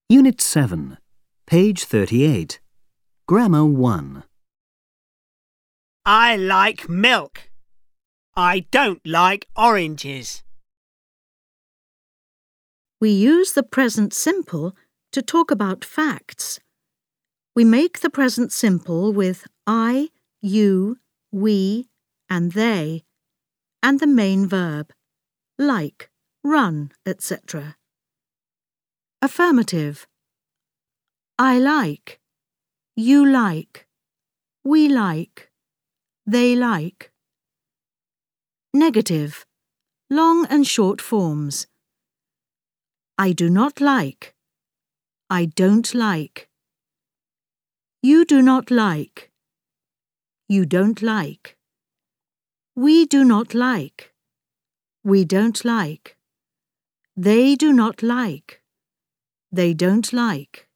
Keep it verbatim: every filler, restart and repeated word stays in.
Unit seven, page thirty-eight. Grammar one. I like milk. I don't like oranges. We use the present simple to talk about facts. We make the present simple with I, you, we, and they, and the main verb, like, run, et cetera. Affirmative. I like. You like. We like. They like. Negative. Long and short forms. I do not like. I don't like. You do not like. You don't like. We do not like. We don't like. They do not like. They don't like.